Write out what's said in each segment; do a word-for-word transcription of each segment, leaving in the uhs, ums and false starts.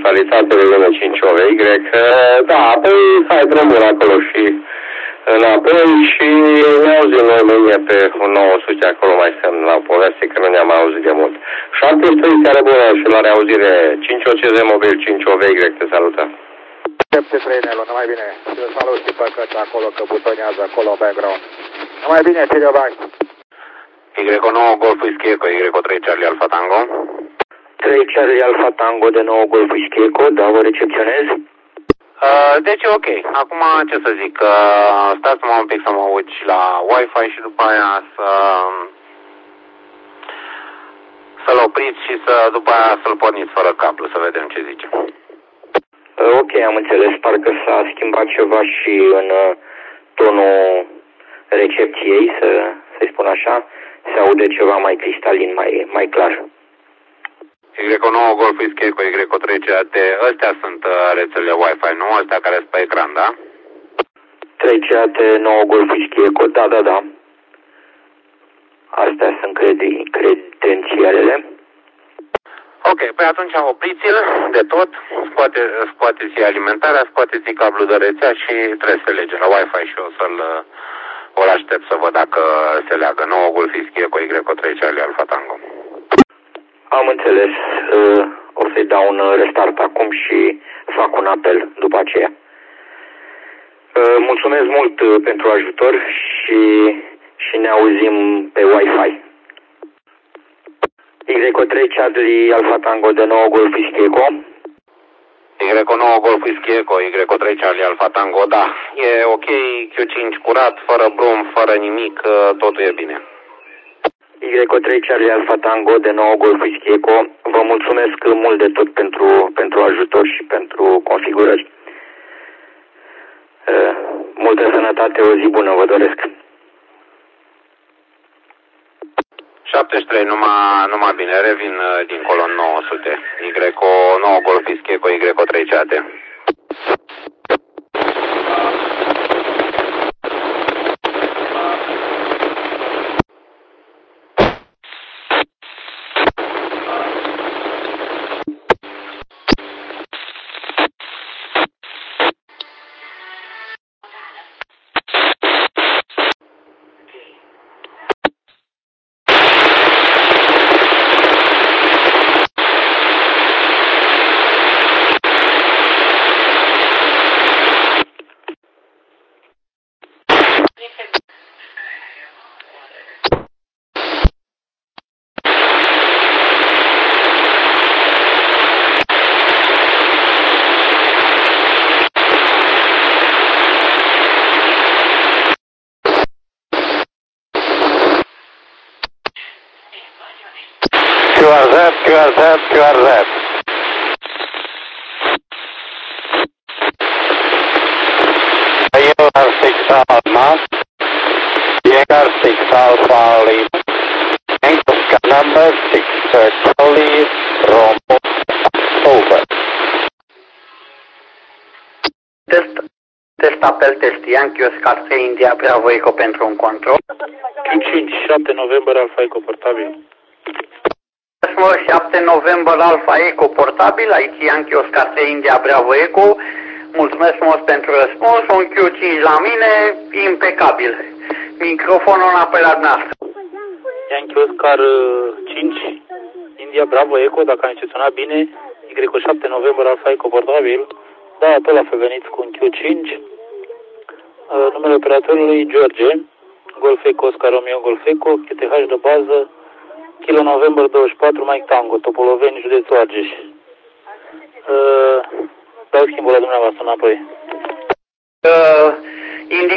localitate de lume cinci O V Y. Da, apoi hai drumul acolo și înapoi și ne auzim noi mâine pe nouă sute, acolo mai semn la poveste, că nu ne-am auzit de mult. șaptezeci și trei, seară bună și la reauzire. cinci O C Z mobil, cinci O V Y, te salută. șaptezeci și trei, Nelu, numai bine. Te salut și pe căt acolo, că butonează acolo background. Numai bine, Cirio, bai. Y nouă Golf Whisky Echo, Y trei Charlie Alpha Tango. trei Charlie Alpha Tango de nouă Golf Whisky Echo, da, vă recepționez. Uh, deci ok, acum ce să zic, uh, stați-mă un pic să mă uit și la Wi-Fi și după aia să să-l opriți și să după aia să-l porniți fără cablu, să vedem ce zice. Uh, ok, am înțeles, parcă s-a schimbat ceva și în uh, tonul recepției, să, să-i spun așa, se aude ceva mai cristalin, mai, mai clar. Y nouă Golf Whisky Echo, Y trei C A T, astea sunt uh, rețelele Wi-Fi, nu? Astea care sunt pe ecran, da? trei C A T, nouă Golf Whisky Echo, da, da, da. Astea sunt credi, credențialele. Ok, păi atunci opriți-l de tot, scoate, scoateți alimentarea, scoateți cablul de rețea și trebuie să lege la Wi-Fi și o să-l o aștept să văd dacă se leagă. nouă Golf Whisky Echo, Y trei Charlie Alpha Tango. Am înțeles. O să-i dau un restart acum și fac un apel după aceea. Mulțumesc mult pentru ajutor și, și ne auzim pe Wi-Fi. Y trei Charlie Alpha Tango de nouă Golf Whisky Echo. Y nouă Golf Whisky Echo, Y trei Charlie Alpha Tango, da. E ok, Q cinci curat, fără brum, fără nimic, totul e bine. Y trei Charlie Alpha Tango de nouă Golf Whisky Echo. Vă mulțumesc mult de tot pentru, pentru ajutor și pentru configurări. Multă sănătate, o zi bună vă doresc. șaptezeci și trei, numai, numai bine, revin dincolo în nouă sute. Y nouă Golf Whisky Echo, Y trei C A T. Q R Z, Q R Z, Q R Z. U R six Alpha, U R six Alpha Lima, number six Charlie Romeo, over. Test, test apel test Yankee Oscar trei India Bravo Eco pentru un control. cinci șapte November Alfa Eco portabil. șapte November Alfa Eco portabil, aici Yankee Oscar trei India Bravo Eco. Mulțumesc frumos pentru răspuns, un Q cinci la mine, impecabil. Microfonul în apelat noastră. Yankee Oscar cinci India Bravo Eco, dacă am recepționat bine, Y șapte November Alfa Eco portabil. Da, tot la fel veniți cu un Q cinci. Uh, numele operatorului George, Golf Eco Oscar Romeo Golf Eco, Q T H de bază, Kilo November douăzeci și patru, Mike Tango, Topoloveni, județul Argeș. Uh, dau schimbul la dumneavoastră înapoi. Uh, Indi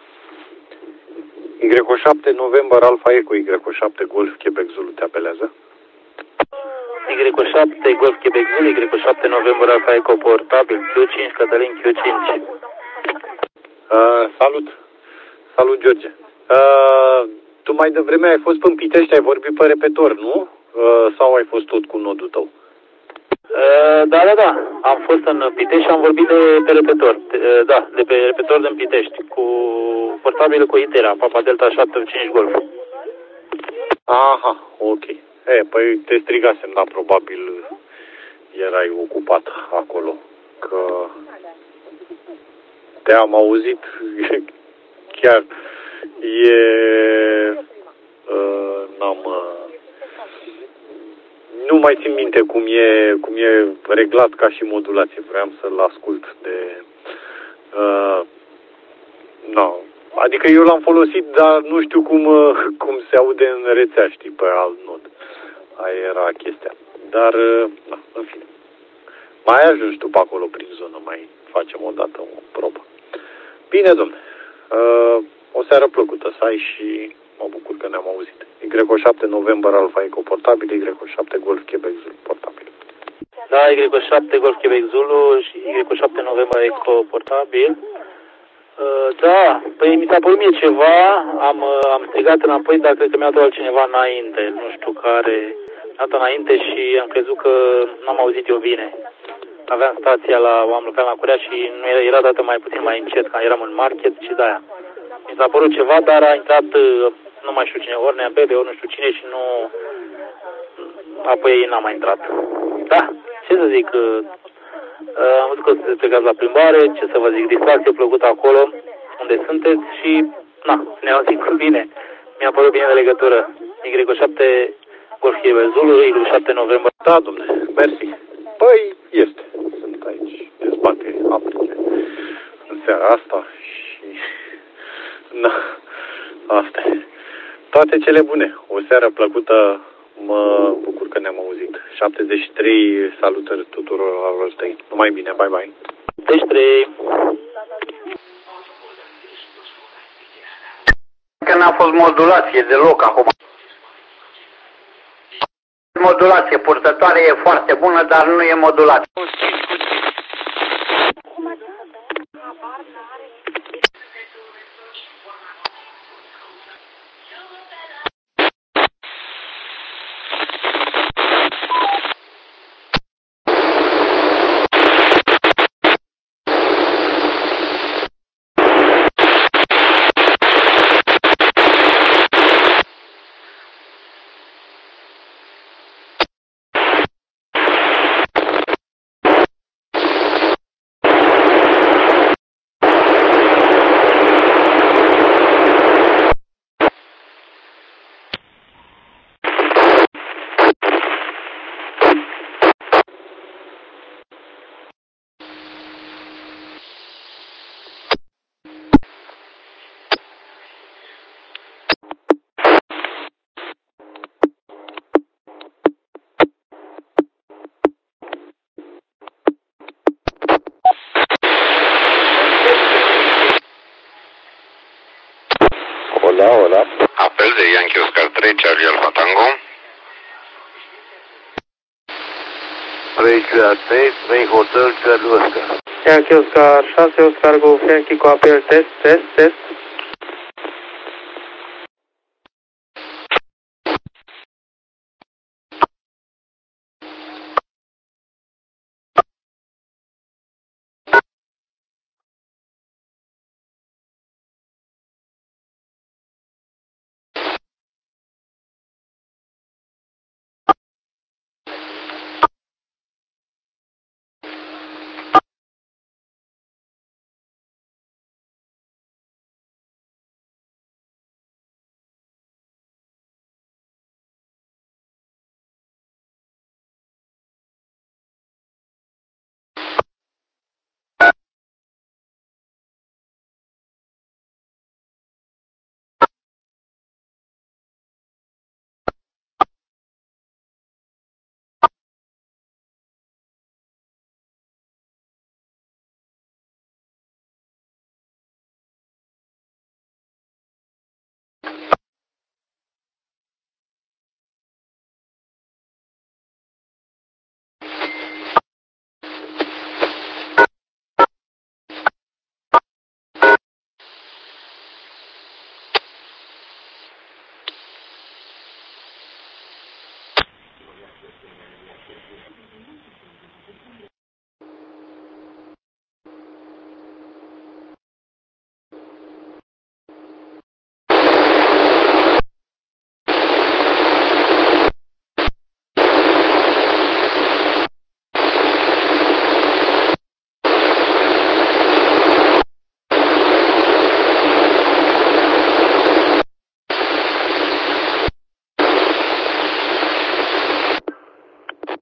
Y șapte November Alfa Eco, Y șapte Golf Quebec Zulu te apelează? Y șapte Golf Quebec Zulu, Y șapte November Alfa Eco portabil, Q cinci Cătălin Q cinci. Uh, salut! Salut, George! Uh, tu mai devreme ai fost în Pitești, ai vorbit pe repetor, nu? Uh, sau ai fost tot cu nodul tău? Uh, da, da, da. Am fost în Pitești și am vorbit de pe repetor. Uh, da, de pe repetor din Pitești, cu portabil cu Itera, Papa Delta șapte cinci Golf. Aha, ok. E, păi te strigasem, da, probabil erai ocupat acolo, că te-am auzit, chiar e... Uh, n-am... Uh, nu mai țin minte cum e, cum e reglat ca și modulație, vreau să-l ascult de... Uh, no. Adică eu l-am folosit, dar nu știu cum, cum se aude în rețea, știi, pe alt nod. Aia era chestia. Dar, na, în fine. Mai ajungi tu pe acolo prin zonă, mai facem o dată o probă. Bine, domne. Uh, o seară plăcută să ai și mă bucur că ne-am auzit. Y șapte November Alfa Eco portabil, Y șapte Golf Quebec Zulu portabil. Da, Y șapte Golf Quebec Zulu și Y șapte November Eco portabil. Uh, da, păi mi s-a părut mie ceva, am, am strigat înapoi, dar cred că mi-a dat altcineva înainte, nu știu care, mi-a dat înainte și am crezut că n-am auzit eu bine. Aveam stația la, am lucrat la Corea și nu era, era dată mai puțin mai încet, că eram în market și de-aia. Mi s-a părut ceva, dar a intrat, nu mai știu cine, ori Nea Bebe, ori nu știu cine și nu, apoi n-am mai intrat. Da, ce să zic, Uh, am văzut că sunteți plecați la plimbare, ce să vă zic, distracție plăcută acolo unde sunteți și, na, ne auzim cu bine. Mi-a părut bine de legătură. Y șapte Golf Quebec Zulu, Y șapte November. Da, domnule, mersi. Păi, este. Sunt aici, dezbate aprinde în seara asta și, na, asta e. Toate cele bune. O seară plăcută. Mă bucur că ne-am auzit. șaptezeci și trei salutări tuturor alor tăi. Numai bine, bye bye. șaptezeci și trei. Că n-a fost modulație deloc acum. Modulație purtătoare e foarte bună, dar nu e modulație. Hola, hola. Apel de Yankee Oscar trei, Charlie Alpha Tango. trei trei, trei Hotel Charlie Oscar. Yankee Oscar șase, Oscar Golf Yankee cu apel, test, test, test.